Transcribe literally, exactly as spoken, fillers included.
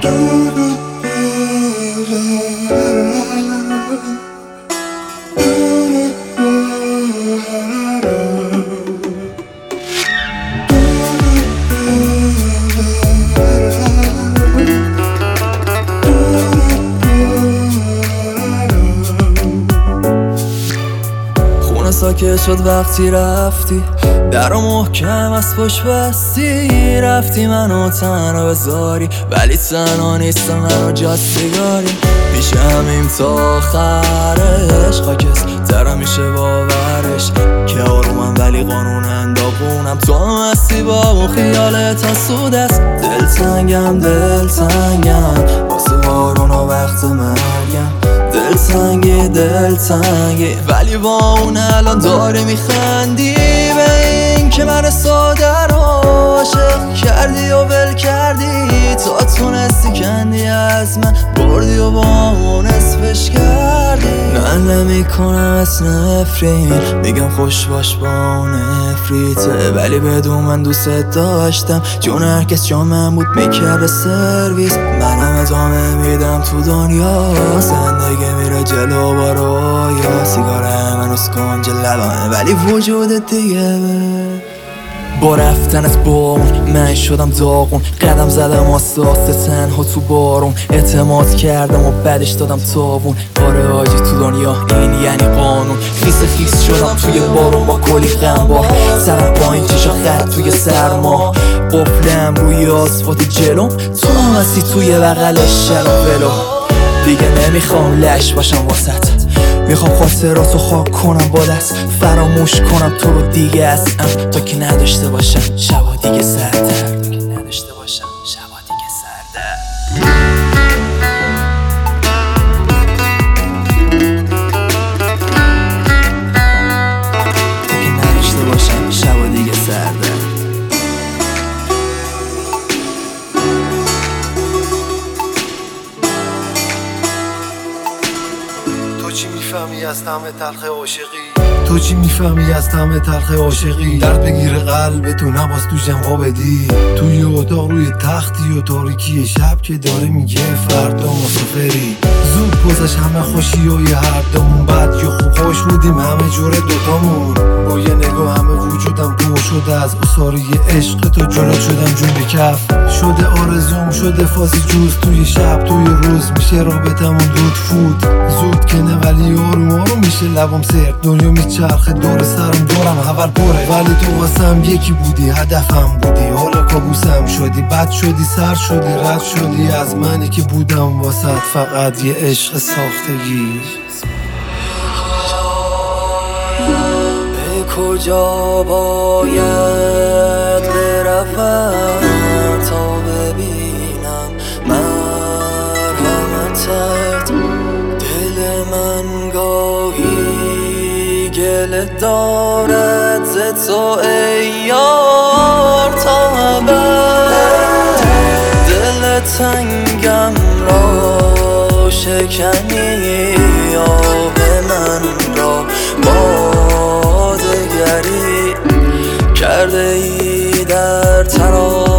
ساکت شد وقتی رفتی، در محکم از پشت بستی، رفتی منو تنها بذاری، ولی تنها نیستم منو جا سیگاری. میشمیم تا آخرش، خاکست ترم میشه باورش که آرومم ولی قانونم داغونم. تو هم هستی با اون خیالت حسود است. دلتنگم دلتنگم واسه بارون و وقت مرگم، دلتنگی دلتنگی ولی با اون الان داری میخندی به این که من ساده رو عاشق کردی و ول کردی. تا تونستی کندی از من بردی و با اون اسمش کردی. نه نمیکنم از نفرین، میگم خوش باش با اون نفریته، ولی بدون من دوست داشتم چون هرکس جا من بود میکرد سرویس. منم ادامه میدم تو دنیا، زندگی میره جلو با رویا. سیگاره من از کنج لبانه ولی وجودت دیگه. با رفتن از بارون من شدم داغون، قدم زدم آساسته تنها تو بارون. اعتماد کردم و بعدش دادم تابون. آره آجی تو دنیا این یعنی قانون. خیس خیس شدم توی بارون با کلی غم، سرم با این چشا خط توی سرما. قفلم روی آسفالت جلوم، تو هم هستی توی بغلش شلم ولو. دیگه نمیخوام لش باشم واسط، میخوام خاطراتو خاک کنم با دست، فراموش کنم تو رو دیگه اصلا، تا که نداشته باشم شبا دیگه سردر، تا که نداشته باشم شبا دیگه سردر. تا که نداشته باشم شبا دیگه سردر. تو چی میفهمی از طعم تلخ عاشقی؟ تو چی میفهمی از طعم تلخ عاشقی؟ درد بگیره قلب تو نباز تو جمعا بدی، توی اتاق روی تختی و تاریکی شب که داره میگه فردا مسافری. زود گذشت همه خوشی و یه هر دومون، بعد یه خوب خوش بودیم همه جوره دوتامون. با یه نگاه همه وجودم پر شده از اصاری عشق تو، جلو شدم جون به کف شده آرزوم، شده فازی جوز توی شب توی روز. میشه رابطمون دود فود زود که نه ولی آروم آروم میشه لبم سرد. دنیا میچرخه دور سرم دورم اول پره، ولی تو واسم یکی بودی هدفم بودی. حالا کابوسم شدی بد شدی سر شدی رد شدی از منی که بودم واسط فقط یه عشق ساختگی. به کجا باید بروم تا ببینم مرحمتت؟ دل من گاهی گله دارد ز تو ای یار تا ابد. دل تنگم را شکنی، آب من را با دگری کرده ای در تراز